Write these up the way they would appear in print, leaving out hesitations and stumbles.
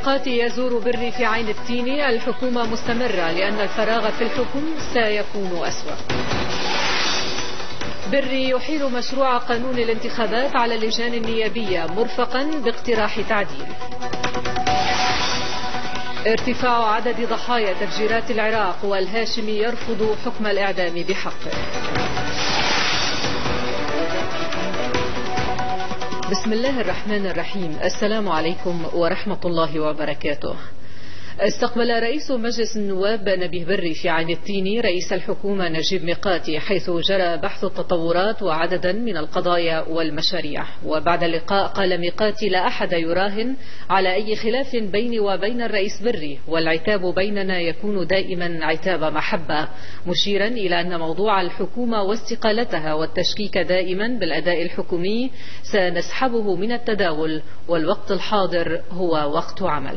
ميقاتي يزور بري في عين التيني. الحكومة مستمرة لأن الفراغ في الحكم سيكون أسوأ. بري يحيل مشروع قانون الانتخابات على اللجان النيابية مرفقا باقتراح تعديل. ارتفاع عدد ضحايا تفجيرات العراق والهاشمي يرفض حكم الإعدام بحقه. بسم الله الرحمن الرحيم. السلام عليكم ورحمة الله وبركاته. استقبل رئيس مجلس النواب نبيه بري في عين التيني رئيس الحكومة نجيب ميقاتي، حيث جرى بحث التطورات وعددا من القضايا والمشاريع. وبعد اللقاء قال ميقاتي: لا أحد يراهن على أي خلاف بيني وبين الرئيس بري، والعتاب بيننا يكون دائما عتاب محبة، مشيرا إلى أن موضوع الحكومة واستقالتها والتشكيك دائما بالأداء الحكومي سنسحبه من التداول، والوقت الحاضر هو وقت عمل.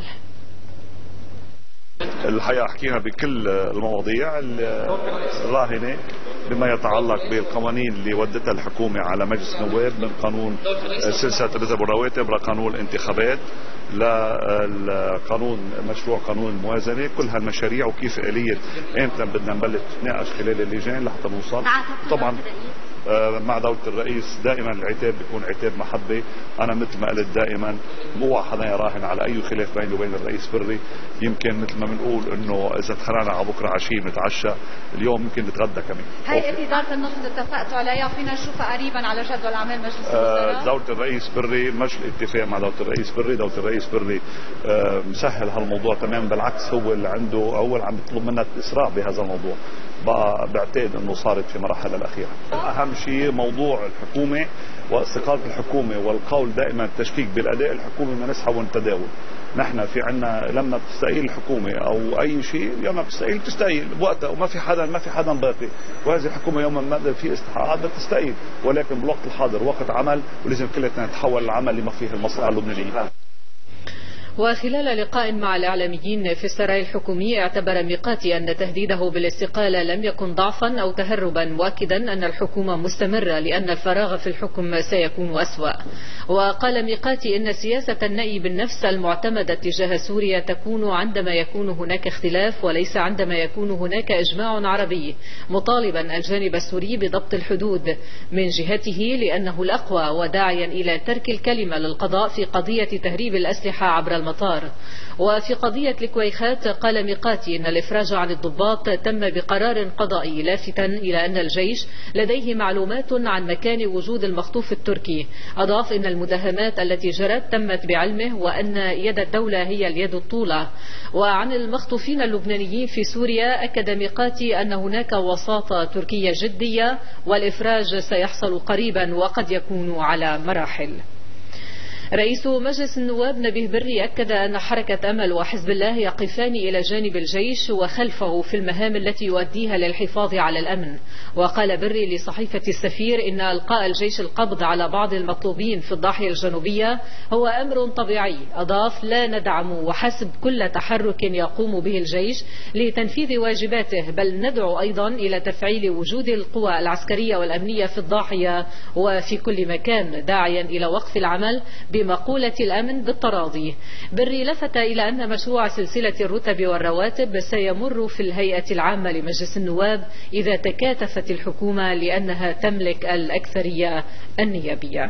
الحقيقة حكينا بكل المواضيع الراهنة بما يتعلق بالقوانين اللي ودتها الحكومة على مجلس النواب، من قانون سلسلة الراتب والرواتب لقانون الانتخابات للقانون مشروع قانون الموازنة، كل هالمشاريع وكيف آلية امتى بدنا نبلش نتناقش خلال اللجان لحتى نوصل. طبعا مع دولة الرئيس دائما العتاب بيكون عتاب محبة. أنا مثل ما قلت دائما مو حدا يراهن على أي خلاف بيني وبين الرئيس بري. يمكن مثل ما بنقول إنه إذا تخرجنا على بكرة عشية نتعشى، اليوم يمكن نتغدى كمان. هيئة إدارة النفط اتفقتوا عليها، فينا نشوفها قريبا على جدول أعمال مجلس الوزراء؟ دولة الرئيس بري مش الاتفاق مع دولة الرئيس بري. دولة الرئيس بري مسهل هالموضوع تماما، بالعكس هو اللي عنده أول عم يطلب منا الإسراع بهذا الموضوع. بقى بعتقد انه صارت في مراحل الاخيره. اهم شيء موضوع الحكومه واستقاله الحكومه، والقول دائما التشكيك بالاداء الحكومي ما نسحب ونتداول. نحن في عنا لما تستقيل الحكومه او اي شيء، لما تستقيل بوقتها وما في حدا باقي، وهذه الحكومه يوما ما في استحقاقات بدها تستقيل، ولكن بالوقت الحاضر وقت عمل ولازم كلنا نتحول العمل لما فيه المصلحه اللبنانيه. وخلال لقاء مع الإعلاميين في السراي الحكومي، اعتبر ميقاتي أن تهديده بالاستقالة لم يكن ضعفا أو تهربا، مؤكدا أن الحكومة مستمرة لأن الفراغ في الحكم سيكون أسوأ. وقال ميقاتي إن سياسة النأي بالنفس المعتمدة تجاه سوريا تكون عندما يكون هناك اختلاف وليس عندما يكون هناك إجماع عربي، مطالبا الجانب السوري بضبط الحدود من جهته لأنه الأقوى، وداعيا إلى ترك الكلمة للقضاء في قضية تهريب الأسلحة عبر المطار. وفي قضية الكويخات قال ميقاتي إن الإفراج عن الضباط تم بقرار قضائي، لافتا إلى أن الجيش لديه معلومات عن مكان وجود المخطوف التركي. أضاف إن المداهمات التي جرت تمت بعلمه، وأن يد الدولة هي اليد الطولة. وعن المخطوفين اللبنانيين في سوريا أكد ميقاتي أن هناك وساطة تركية جدية، والإفراج سيحصل قريبا وقد يكون على مراحل. رئيس مجلس النواب نبيه بري أكد أن حركة أمل وحزب الله يقفان إلى جانب الجيش وخلفه في المهام التي يؤديها للحفاظ على الأمن. وقال بري لصحيفة السفير إن إلقاء الجيش القبض على بعض المطلوبين في الضاحية الجنوبية هو أمر طبيعي. أضاف: لا ندعم وحسب كل تحرك يقوم به الجيش لتنفيذ واجباته، بل ندعو أيضا إلى تفعيل وجود القوى العسكرية والأمنية في الضاحية وفي كل مكان، داعيا إلى وقف العمل بمقولة الأمن بالتراضي. بري لفت إلى أن مشروع سلسلة الرتب والرواتب سيمر في الهيئة العامة لمجلس النواب إذا تكاتفت الحكومة لأنها تملك الأكثرية النيابية.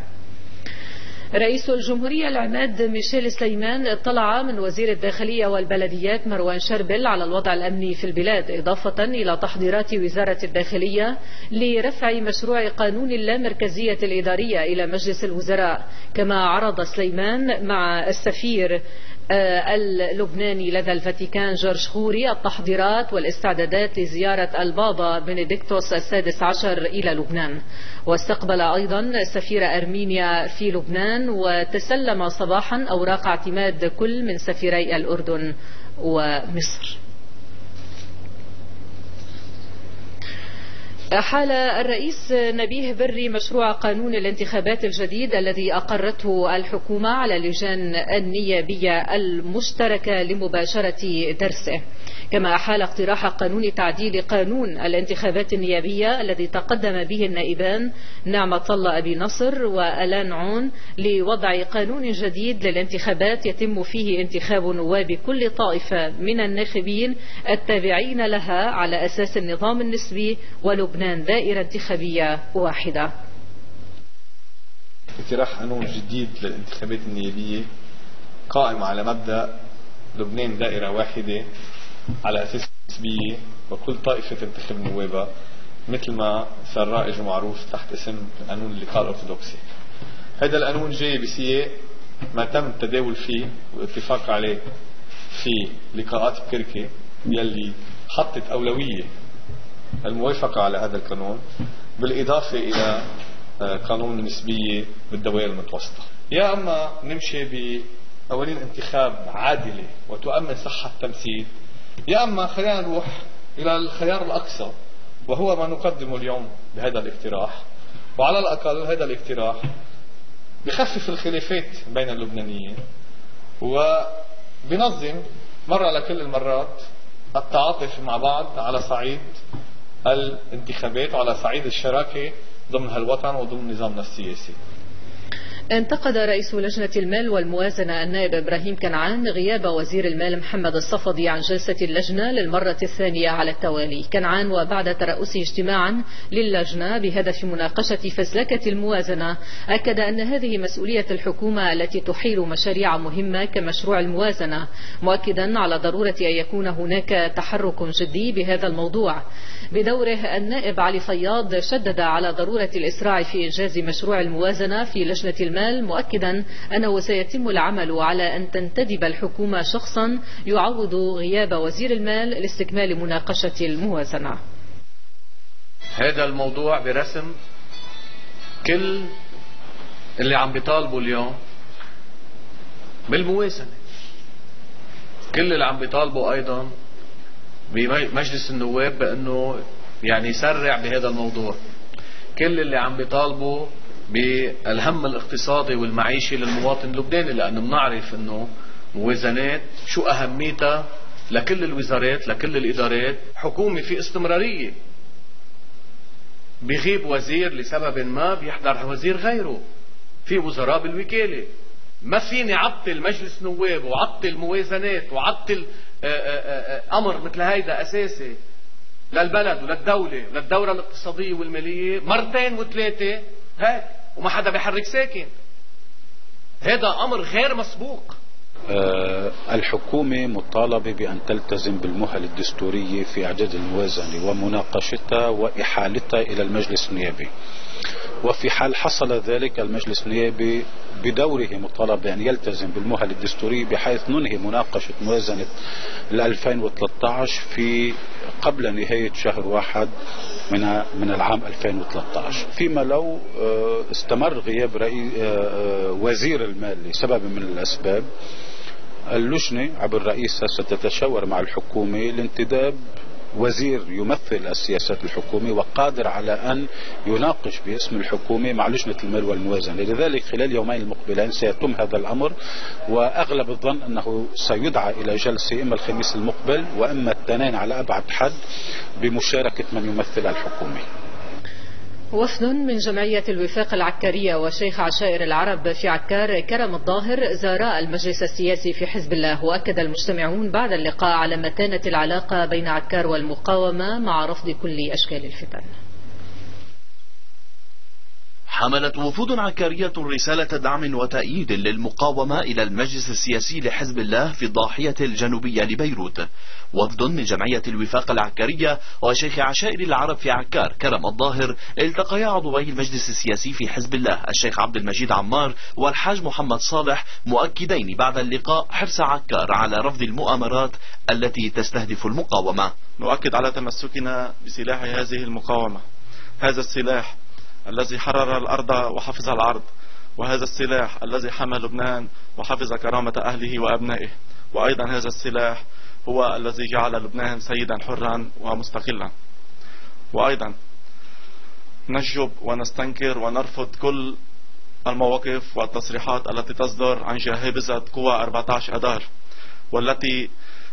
رئيس الجمهورية العماد ميشيل سليمان اطلع من وزير الداخلية والبلديات مروان شربل على الوضع الأمني في البلاد، إضافة إلى تحضيرات وزارة الداخلية لرفع مشروع قانون اللامركزية الإدارية إلى مجلس الوزراء. كما عرض سليمان مع السفير اللبناني لدى الفاتيكان جورج خوري التحضيرات والاستعدادات لزيارة البابا بنديكتوس السادس عشر إلى لبنان. واستقبل أيضا سفير أرمينيا في لبنان، وتسلم صباحا أوراق اعتماد كل من سفيري الأردن ومصر. أحال الرئيس نبيه بري مشروع قانون الانتخابات الجديد الذي أقرته الحكومة على اللجان النيابية المشتركة لمباشرة درسه. كما أحال اقتراح قانون تعديل قانون الانتخابات النيابية الذي تقدم به النائبان نعمة الله أبي نصر وألان عون لوضع قانون جديد للانتخابات يتم فيه انتخاب نواب كل طائفة من الناخبين التابعين لها على أساس النظام النسبي ولبنان دائرة انتخابية واحدة. اقتراح قانون جديد للانتخابات النيابية قائم على مبدأ لبنان دائرة واحدة على أساس نسبية وكل طائفة تنتخب نوابها مثل ما صار رائج ومعروف تحت اسم قانون اللقاء الأرثوذكسي. هذا القانون جاي بسياق ما تم التداول فيه والاتفاق عليه في لقاءات بكركي يلي حطت أولوية الموافقة على هذا القانون بالإضافة إلى قانون النسبية بالدوائر المتوسطة. يا أما نمشي بقوانين انتخاب عادلة وتؤمن صحة التمثيل، يا أما خلينا نروح إلى الخيار الأقصى وهو ما نقدمه اليوم بهذا الاقتراح. وعلى الأقل هذا الاقتراح بخفف الخلافات بين اللبنانيين وبنظم مرة لكل المرات التعاطف مع بعض على صعيد الانتخابات وعلى صعيد الشراكة ضمن هالوطن وضمن نظامنا السياسي. انتقد رئيس لجنة المال والموازنة النائب إبراهيم كنعان غياب وزير المال محمد الصفدي عن جلسة اللجنة للمرة الثانية على التوالي. كنعان وبعد ترأسه اجتماعا للجنة بهدف مناقشة فزلكة الموازنة أكد أن هذه مسؤولية الحكومة التي تحيل مشاريع مهمة كمشروع الموازنة، مؤكدا على ضرورة أن يكون هناك تحرك جدي بهذا الموضوع. بدوره النائب علي فياض شدد على ضرورة الإسراع في إنجاز مشروع الموازنة في لجنة المال، مؤكدا أنه سيتم العمل على أن تنتدب الحكومة شخصا يعوض غياب وزير المال لاستكمال مناقشة الموازنة. هذا الموضوع برسم كل اللي عم بيطالبوا اليوم بالموازنة، كل اللي عم بيطالبوا أيضا بمجلس النواب بأنه يعني يسرع بهذا الموضوع، كل اللي عم بيطالبوا بالهم الاقتصادي والمعيشي للمواطن اللبناني، لأنه بنعرف أنه موازنات شو أهميتها لكل الوزارات لكل الإدارات. حكومة في استمرارية، بيغيب وزير لسبب ما بيحضر وزير غيره، في وزراء بالوكالة. ما فيني عطل مجلس نواب وعطل موازنات وعطل أمر مثل هيدا أساسي للبلد وللدولة وللدورة الاقتصادية والمالية مرتين وثلاثة هيك وما حدا بيحرك ساكن. هذا أمر غير مسبوق. الحكومة مطالبة بأن تلتزم بالمهل الدستورية في إعداد الموازنة ومناقشتها وإحالتها إلى المجلس النيابي، وفي حال حصل ذلك المجلس النيابي بدوره مطالب بأن يلتزم بالمهل الدستوري بحيث ننهي مناقشة موازنة 2013 في قبل نهاية شهر 1 من العام 2013. فيما لو استمر غياب وزير المال لسبب من الأسباب، اللجنة عبر رئيسها ستتشاور مع الحكومة لانتداب وزير يمثل السياسات الحكومية وقادر على أن يناقش باسم الحكومة مع لجنة المال والموازنة. لذلك خلال يومين المقبلين سيتم هذا الأمر، وأغلب الظن أنه سيدعى إلى جلسة إما الخميس المقبل وإما الاثنين على أبعد حد بمشاركة من يمثل الحكومة. وفد من جمعية الوفاق العكارية وشيخ عشائر العرب في عكار كرم الظاهر زار المجلس السياسي في حزب الله، وأكد المجتمعون بعد اللقاء على متانة العلاقة بين عكار والمقاومة مع رفض كل أشكال الفتن. حملت وفود عكارية رسالة دعم وتأييد للمقاومة إلى المجلس السياسي لحزب الله في الضاحية الجنوبية لبيروت. وفد من جمعية الوفاق العكارية وشيخ عشائر العرب في عكار كرم الظاهر التقيا عضوي المجلس السياسي في حزب الله الشيخ عبد المجيد عمار والحاج محمد صالح، مؤكدين بعد اللقاء حرص عكار على رفض المؤامرات التي تستهدف المقاومة. نؤكد على تمسكنا بسلاح هذه المقاومة، هذا السلاح الذي حرر الأرض وحفظ العرض، وهذا السلاح الذي حمى لبنان وحفظ كرامة أهله وأبنائه، وأيضا هذا السلاح هو الذي جعل لبنان سيدا حرا ومستقلا. وأيضا نشجب ونستنكر ونرفض كل المواقف والتصريحات التي تصدر عن جاهبذة قوى 14 أذار والتي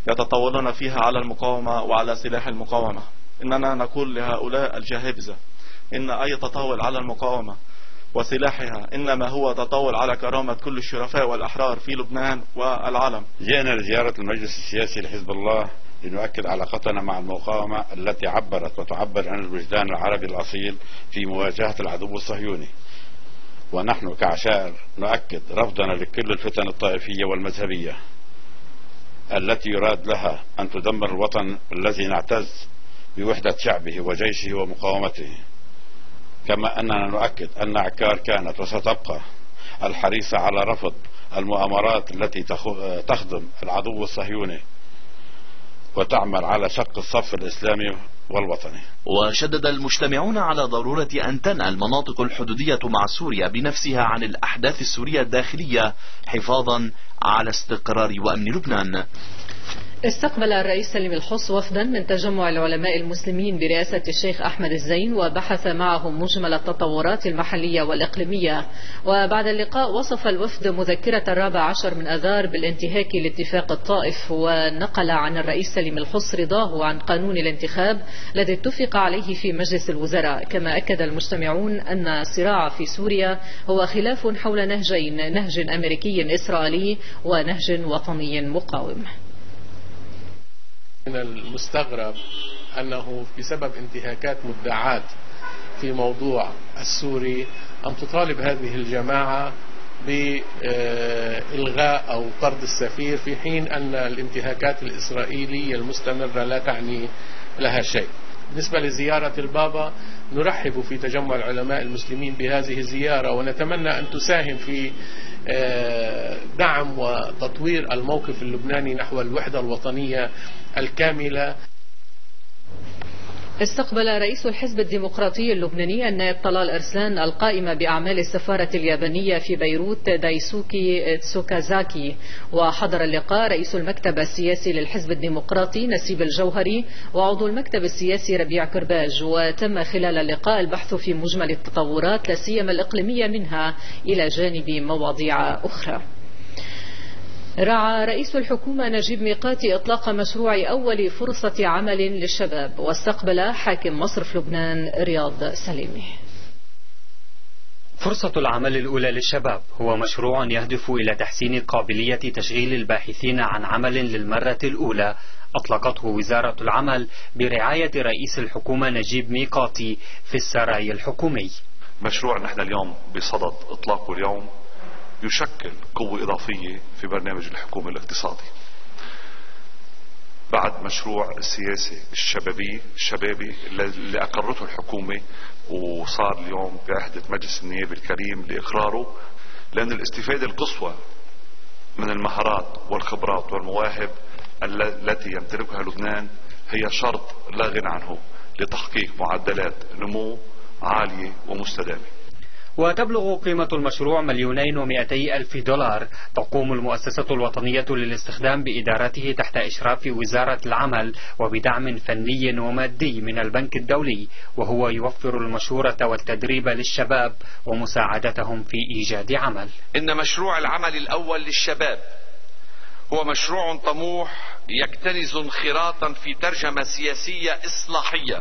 يتطاولون فيها على المقاومة وعلى سلاح المقاومة. إننا نقول لهؤلاء الجاهبذة إن أي تطاول على المقاومة وسلاحها إنما هو تطاول على كرامة كل الشرفاء والأحرار في لبنان والعالم. جئنا لزيارة المجلس السياسي لحزب الله لنؤكد علاقتنا مع المقاومة التي عبرت وتعبر عن الوجدان العربي الأصيل في مواجهة العدو الصهيوني. ونحن كعشائر نؤكد رفضنا لكل الفتن الطائفية والمذهبية التي يراد لها أن تدمر الوطن الذي نعتز بوحدة شعبه وجيشه ومقاومته. كما أننا نؤكد أن عكار كانت وستبقى الحريصة على رفض المؤامرات التي تخدم العدو الصهيوني وتعمل على شق الصف الإسلامي والوطني. وشدد المجتمعون على ضرورة أن تنأى المناطق الحدودية مع سوريا بنفسها عن الأحداث السورية الداخلية حفاظا على استقرار وأمن لبنان. استقبل الرئيس سليم الحص وفدا من تجمع العلماء المسلمين برئاسة الشيخ أحمد الزين وبحث معهم مجمل التطورات المحلية والإقليمية. وبعد اللقاء وصف الوفد مذكرة 14 من أذار بالانتهاك لاتفاق الطائف، ونقل عن الرئيس سليم الحص رضاه عن قانون الانتخاب الذي اتفق عليه في مجلس الوزراء. كما أكد المجتمعون أن الصراع في سوريا هو خلاف حول نهجين، نهج أمريكي إسرائيلي ونهج وطني مقاوم. من المستغرب أنه بسبب انتهاكات مدعاة في موضوع السوري أن تطالب هذه الجماعة بإلغاء أو طرد السفير، في حين أن الانتهاكات الإسرائيلية المستمرة لا تعني لها شيء. بالنسبة لزيارة البابا، نرحب في تجمع العلماء المسلمين بهذه الزيارة، ونتمنى أن تساهم في دعم وتطوير الموقف اللبناني نحو الوحدة الوطنية الكاملة. استقبل رئيس الحزب الديمقراطي اللبناني النائب طلال أرسلان القائمة بأعمال السفارة اليابانية في بيروت دايسوكي تسوكازاكي. وحضر اللقاء رئيس المكتب السياسي للحزب الديمقراطي نسيب الجوهري وعضو المكتب السياسي ربيع كرباج. وتم خلال اللقاء البحث في مجمل التطورات لا سيما الإقليمية منها إلى جانب مواضيع أخرى. رعى رئيس الحكومة نجيب ميقاتي إطلاق مشروع أول فرصة عمل للشباب، واستقبل حاكم مصرف لبنان رياض سليمي. فرصة العمل الأولى للشباب هو مشروع يهدف إلى تحسين قابلية تشغيل الباحثين عن عمل للمرة الأولى، أطلقته وزارة العمل برعاية رئيس الحكومة نجيب ميقاتي في السراي الحكومي. مشروع نحن اليوم بصدد إطلاقه اليوم يشكل قوة إضافية في برنامج الحكومة الاقتصادي بعد مشروع السياسي الشبابي اللي أقرته الحكومة وصار اليوم بعهدة مجلس النيابة الكريم لإقراره، لأن الاستفادة القصوى من المهارات والخبرات والمواهب التي يمتلكها لبنان هي شرط لا غنى عنه لتحقيق معدلات نمو عالية ومستدامة. وتبلغ قيمة المشروع $2,200,000. تقوم المؤسسة الوطنية للاستخدام بإدارته تحت إشراف وزارة العمل وبدعم فني ومادي من البنك الدولي، وهو يوفر المشورة والتدريب للشباب ومساعدتهم في إيجاد عمل. إن مشروع العمل الأول للشباب هو مشروع طموح يكتنز انخراطا في ترجمة سياسية إصلاحية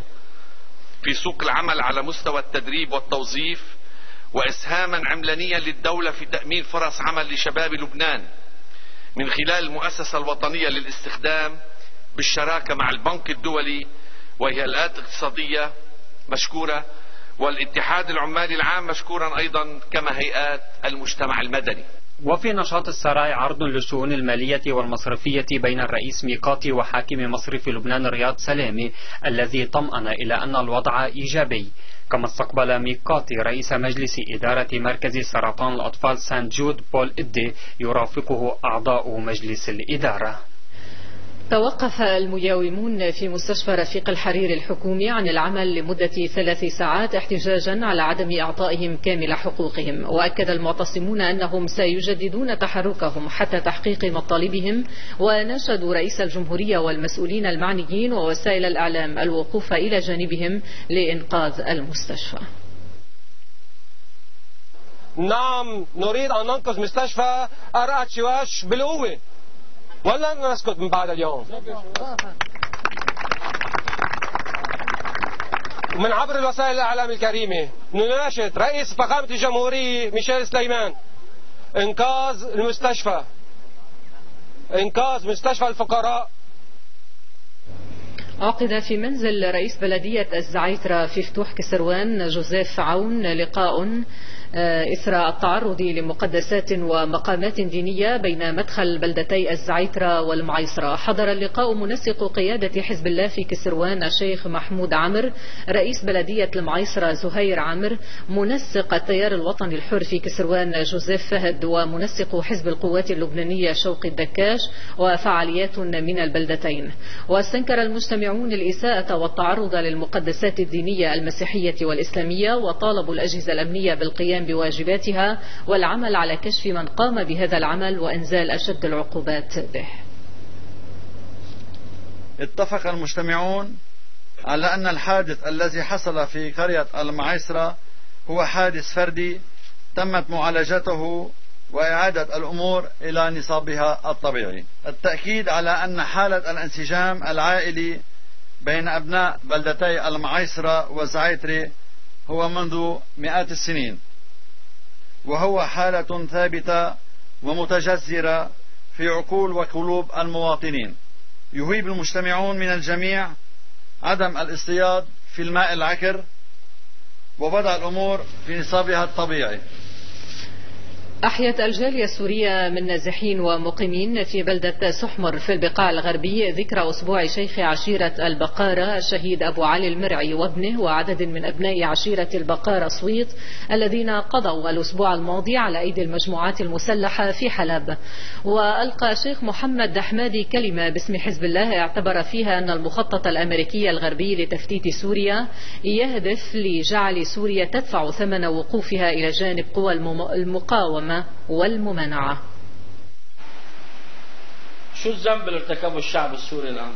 في سوق العمل على مستوى التدريب والتوظيف، وإسهاما عملانيا للدولة في تأمين فرص عمل لشباب لبنان من خلال المؤسسة الوطنية للاستخدام بالشراكة مع البنك الدولي وهيئات اقتصادية مشكورة، والاتحاد العمالي العام مشكورا أيضا، كما هيئات المجتمع المدني. وفي نشاط السراي عرض للشؤون المالية والمصرفية بين الرئيس ميقاتي وحاكم مصرف لبنان رياض سلامي الذي طمأن إلى أن الوضع إيجابي. كما استقبل ميقاتي رئيس مجلس إدارة مركز سرطان الأطفال سان جود بول إدي يرافقه أعضاء مجلس الإدارة. توقف المجاومون في مستشفى رفيق الحرير الحكومي عن العمل لمدة 3 ساعات احتجاجا على عدم إعطائهم كامل حقوقهم. وأكد المعتصمون أنهم سيجددون تحركهم حتى تحقيق مطالبهم، وناشدوا رئيس الجمهورية والمسؤولين المعنيين ووسائل الإعلام الوقوف إلى جانبهم لإنقاذ المستشفى. نعم، نريد أن ننقذ مستشفى أرأت شواش بالقوة. ولا نسكت من بعد اليوم؟ ومن عبر الوسائل الإعلام الكريمة نناشد رئيس فخامة الجمهورية ميشيل سليمان إنقاذ المستشفى، إنقاذ مستشفى الفقراء. عقد في منزل رئيس بلدية الزعيترة في فتوح كسروان جوزيف عون لقاء إثر التعرض لمقدسات ومقامات دينية بين مدخل بلدتي الزعيترة والمعيصرة. حضر اللقاء منسق قيادة حزب الله في كسروان الشيخ محمود عمر، رئيس بلدية المعيصرة زهير عمر، منسق التيار الوطني الحر في كسروان جوزيف فهد، ومنسق حزب القوات اللبنانية شوقي الدكاش، وفعاليات من البلدتين. واستنكر المجتمعون الإساءة والتعرض للمقدسات الدينية المسيحية والإسلامية، وطالبوا الأجهزة الأمنية بالقيام بواجباتها والعمل على كشف من قام بهذا العمل وإنزال أشد العقوبات به. اتفق المجتمعون على أن الحادث الذي حصل في قرية المعيصرة هو حادث فردي تمت معالجته وإعادة الأمور إلى نصابها الطبيعي. التأكيد على أن حالة الانسجام العائلي بين أبناء بلدتي المعيصرة والزعيترة هو منذ مئات السنين، وهو حالة ثابتة ومتجذرة في عقول وقلوب المواطنين. يهيب المجتمعون من الجميع عدم الاصطياد في الماء العكر ووضع الأمور في نصابها الطبيعي. أحيت الجالية السورية من نازحين ومقيمين في بلدة سحمر في البقاع الغربي ذكرى أسبوع شيخ عشيرة البقارة الشهيد أبو علي المرعي وابنه وعدد من أبناء عشيرة البقارة صويت الذين قضوا الأسبوع الماضي على أيدي المجموعات المسلحة في حلب. وألقى الشيخ محمد حمادي كلمة باسم حزب الله اعتبر فيها أن المخطط الأمريكي الغربي لتفتيت سوريا يهدف لجعل سوريا تدفع ثمن وقوفها إلى جانب قوى المقاومة والممانعة. شو الذنب اللي ارتكبه الشعب السوري الآن؟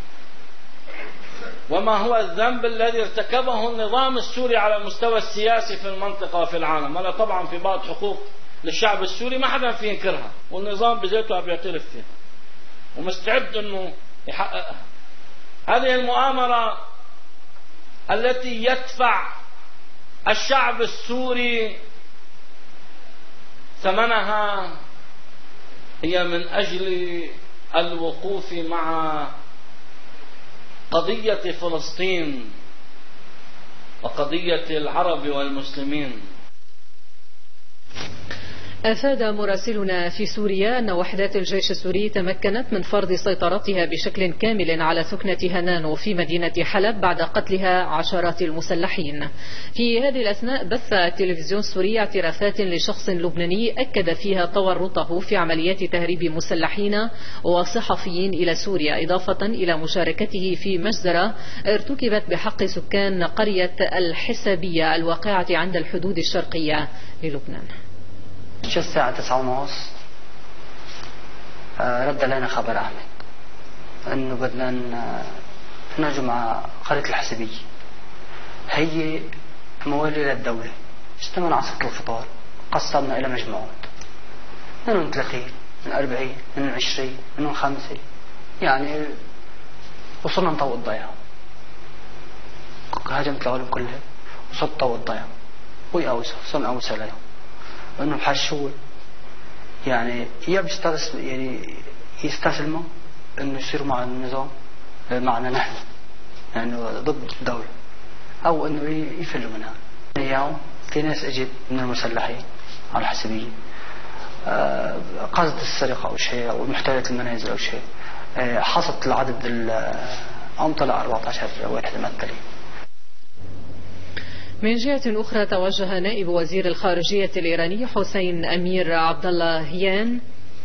وما هو الذنب الذي ارتكبه النظام السوري على المستوى السياسي في المنطقة وفي العالم؟ أنا طبعا في بعض حقوق للشعب السوري ما حدا فيه ينكرها، والنظام بذاته بيعترف فيها ومستعد أنه يحققها. هذه المؤامرة التي يدفع الشعب السوري ثمنها هي من أجل الوقوف مع قضية فلسطين وقضية العرب والمسلمين. أفاد مراسلنا في سوريا أن وحدات الجيش السوري تمكنت من فرض سيطرتها بشكل كامل على ثكنة هنانو في مدينة حلب بعد قتلها عشرات المسلحين. في هذه الأثناء بث التلفزيون السوري اعترافات لشخص لبناني أكد فيها تورطه في عمليات تهريب مسلحين وصحفيين إلى سوريا، إضافة إلى مشاركته في مجزرة ارتكبت بحق سكان قرية الحسابية الواقعة عند الحدود الشرقية للبنان. الساعة 9:30 رد علينا خبر أحمد أنه بدنا نهجم مع قرية الحسابية، هي موالية للدولة. اجتمعنا على صف الفطار، قسمنا إلى مجموعات، منهم 30 من 40 من 20 منهم 5، يعني وصلنا نطوق الضيعة. هاجمت العالم كلها وصلت طوق الضيعة ويأوسوا صنع أوسى لهم انه بحشول، يعني يا يعني يستسلموا انه يصيروا مع النظام معنا نحن يعني ضد الدولة، او انه يفلوا منها. اليوم في ناس اجت من المسلحين على الحسابية قصد السرقة او شيء او محتويات المنازل او شيء، حصلت العدد طلع 14 واحد مثلي. من جهة أخرى توجه نائب وزير الخارجية الإيراني حسين أمير عبد اللهيان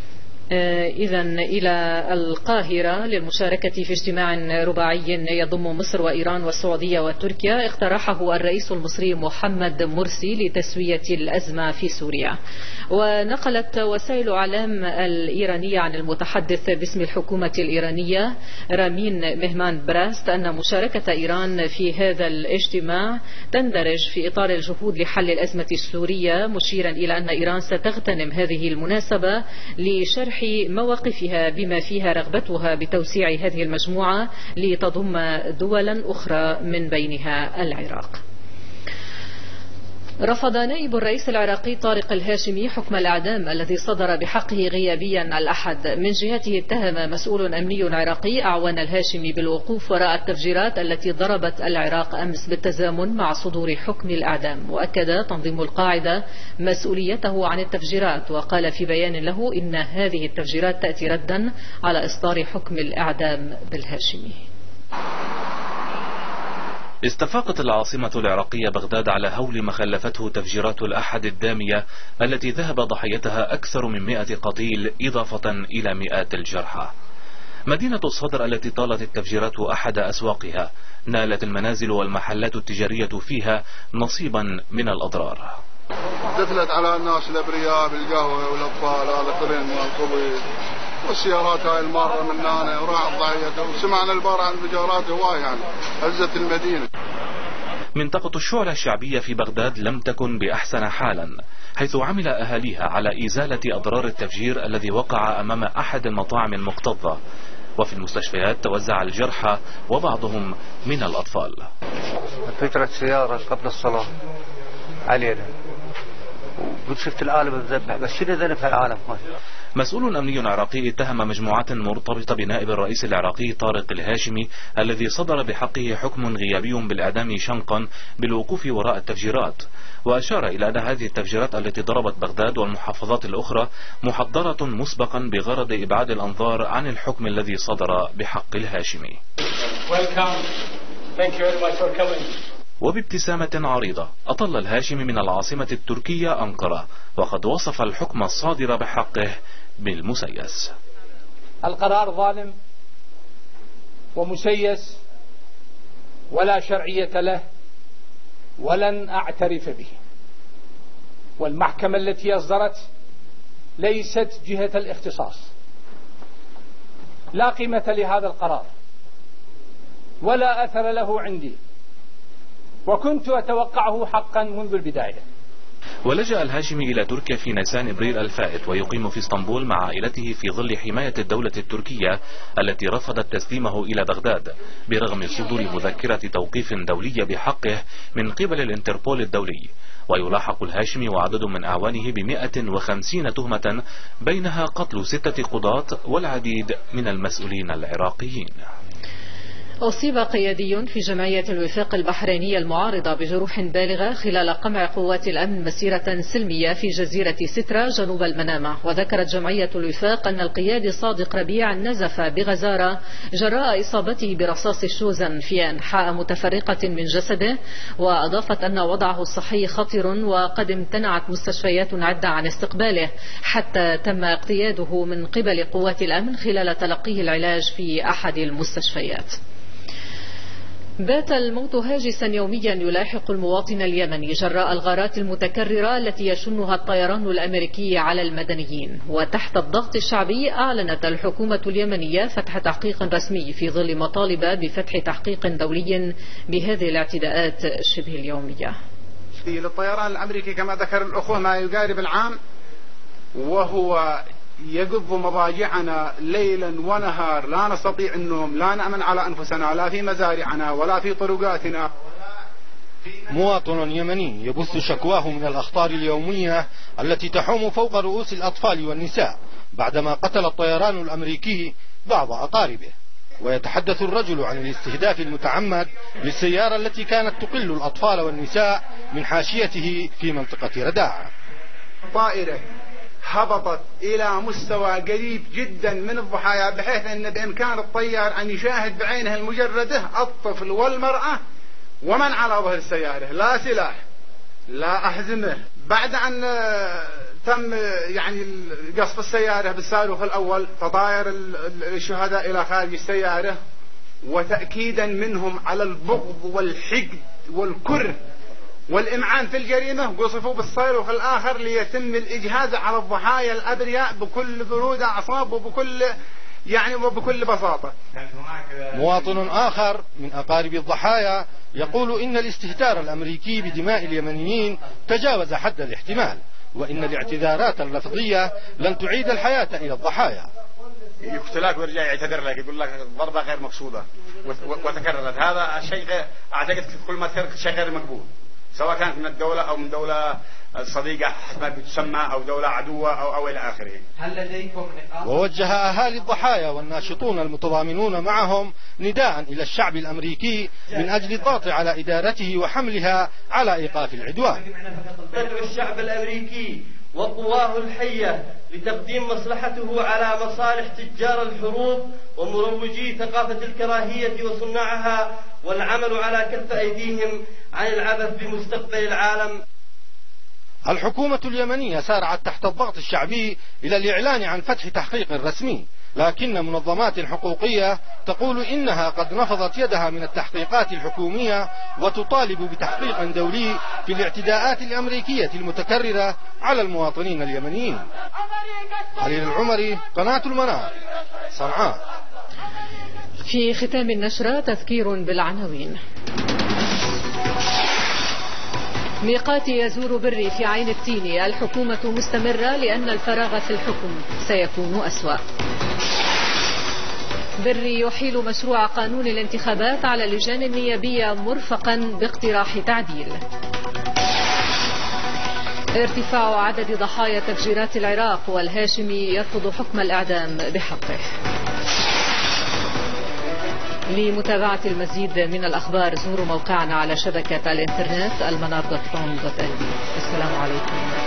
إلى القاهرة للمشاركة في اجتماع رباعي يضم مصر وإيران والسعودية وتركيا اقترحه الرئيس المصري محمد مرسي لتسوية الأزمة في سوريا. ونقلت وسائل إعلام الإيرانية عن المتحدث باسم الحكومة الإيرانية رامين مهمان براست أن مشاركة إيران في هذا الاجتماع تندرج في إطار الجهود لحل الأزمة السورية، مشيرا إلى أن إيران ستغتنم هذه المناسبة لشرح شرح مواقفها بما فيها رغبتها بتوسيع هذه المجموعة لتضم دولا أخرى من بينها العراق. رفض نائب الرئيس العراقي طارق الهاشمي حكم الإعدام الذي صدر بحقه غيابيا الأحد. من جهته اتهم مسؤول أمني عراقي أعوان الهاشمي بالوقوف وراء التفجيرات التي ضربت العراق أمس بالتزامن مع صدور حكم الإعدام. وأكد تنظيم القاعدة مسؤوليته عن التفجيرات، وقال في بيان له إن هذه التفجيرات تأتي ردا على إصدار حكم الإعدام بالهاشمي. استفاقت العاصمة العراقية بغداد على هول ما خلفته تفجيرات الأحد الدامية التي ذهب ضحيتها أكثر من 100 قتيل إضافة إلى مئات الجرحى. مدينة الصدر التي طالت التفجيرات أحد أسواقها نالت المنازل والمحلات التجارية فيها نصيبا من الأضرار. دخلت على الناس الأبرياء بالقهوة والأطفال هذا طرين مال الخبز والسيارات هاي المارة من هنا وراح ضحيته، وسمعنا البارح عن انفجارات هواي يعني هزت المدينة. منطقة الشعلة الشعبية في بغداد لم تكن بأحسن حالا، حيث عمل أهاليها على إزالة أضرار التفجير الذي وقع أمام أحد المطاعم المكتظة. وفي المستشفيات توزع الجرحى وبعضهم من الأطفال. انفجرت سيارة قبل الصلاة علينا وشفت العالم بتذبح، بس شنو ذنب هالعالم؟ مسؤول أمني عراقي اتهم مجموعات مرتبطة بنائب الرئيس العراقي طارق الهاشمي الذي صدر بحقه حكم غيابي بالإعدام شنقا بالوقوف وراء التفجيرات. وأشار إلى أن هذه التفجيرات التي ضربت بغداد والمحافظات الأخرى محضرة مسبقا بغرض إبعاد الأنظار عن الحكم الذي صدر بحق الهاشمي. وبابتسامة عريضة أطل الهاشمي من العاصمة التركية أنقرة، وقد وصف الحكم الصادر بحقه بالمسيس. القرار ظالم ومسيس ولا شرعية له ولن أعترف به، والمحكمة التي أصدرت ليست جهة الاختصاص، لا قيمة لهذا القرار ولا أثر له عندي، وكنت أتوقعه حقا منذ البداية. ولجأ الهاشمي إلى تركيا في نيسان إبريل الفائت، ويقيم في اسطنبول مع عائلته في ظل حماية الدولة التركية التي رفضت تسليمه إلى بغداد برغم صدور مذكرة توقيف دولية بحقه من قبل الانتربول الدولي. ويلاحق الهاشمي وعدد من أعوانه ب150 تهمة بينها قتل 6 قضاة والعديد من المسؤولين العراقيين. أصيب قيادي في جمعية الوفاق البحرينية المعارضة بجروح بالغة خلال قمع قوات الأمن مسيرة سلمية في جزيرة سترة جنوب المنامة. وذكرت جمعية الوفاق أن القيادي صادق ربيع نزف بغزارة جراء إصابته برصاص الشوزن في أنحاء متفرقة من جسده، وأضافت أن وضعه الصحي خطر وقد امتنعت مستشفيات عدة عن استقباله حتى تم اقتياده من قبل قوات الأمن خلال تلقيه العلاج في أحد المستشفيات. بات الموت هاجسا يوميا يلاحق المواطن اليمني جراء الغارات المتكررة التي يشنها الطيران الأمريكي على المدنيين. وتحت الضغط الشعبي أعلنت الحكومة اليمنية فتح تحقيق رسمي في ظل مطالب بفتح تحقيق دولي بهذه الاعتداءات شبه اليومية. للطيران الأمريكي كما ذكر الأخوة ما يقارب العام، وهو يقض مضاجعنا ليلا ونهار، لا نستطيع النوم، لا نأمن على أنفسنا لا في مزارعنا ولا في طرقاتنا. مواطن يمني يبث شكواه من الأخطار اليومية التي تحوم فوق رؤوس الأطفال والنساء بعدما قتل الطيران الأمريكي بعض أقاربه. ويتحدث الرجل عن الاستهداف المتعمد للسيارة التي كانت تقل الأطفال والنساء من حاشيته في منطقة رداعة. طائرة هبطت إلى مستوى قريب جدا من الضحايا، بحيث أن بإمكان الطيار أن يشاهد بعينه المجردة الطفل والمرأة ومن على ظهر السيارة، لا سلاح لا أحزمة. بعد أن تم يعني قصف السيارة بالصاروخ الأول، تطاير الشهداء إلى خارج السيارة، وتأكيدا منهم على البغض والحقد والكره والإمعان في الجريمة، وصفوا بالصاروخ الآخر ليتم الإجهاز على الضحايا الأبرياء بكل برودة أعصاب وبكل بساطة. مواطن آخر من أقارب الضحايا يقول إن الاستهتار الأمريكي بدماء اليمنيين تجاوز حد الاحتمال، وإن الاعتذارات اللفظية لن تعيد الحياة إلى الضحايا. يقتلك ويرجع يعتذر لك، يقول لك ضربة غير مقصودة وتكررت. هذا الشيء أعتقد كل ما تكرر شيء غير مقبول، سواء كانت من الدولة أو من دولة صديقة حسب ما بتسمى أو دولة عدوة أو إلى آخره. هل لديكم ووجه أهالي الضحايا والناشطون المتضامنون معهم نداء إلى الشعب الأمريكي من أجل الضغط على إدارته وحملها على إيقاف العدوان. ندعو الشعب الأمريكي وقواه الحية لتقديم مصلحته على مصالح تجار الحروب ومروجي ثقافة الكراهية وصناعها، والعمل على كف أيديهم عن العبث بمستقبل العالم. الحكومة اليمنية سارعت تحت الضغط الشعبي إلى الإعلان عن فتح تحقيق رسمي، لكن منظمات حقوقية تقول إنها قد نفضت يدها من التحقيقات الحكومية وتطالب بتحقيق دولي في الاعتداءات الأمريكية المتكررة على المواطنين اليمنيين. علي العمري، قناة المنار، صنعاء. في ختام النشرة تذكير بالعناوين. ميقاتي يزور بري في عين التيني، الحكومة مستمرة لأن الفراغ في الحكم سيكون أسوأ. بري يحيل مشروع قانون الانتخابات على اللجان النيابية مرفقا باقتراح تعديل. ارتفاع عدد ضحايا تفجيرات العراق، والهاشمي يرفض حكم الإعدام بحقه. لمتابعة المزيد من الأخبار زوروا موقعنا على شبكة الإنترنت المنار.com.lb. السلام عليكم.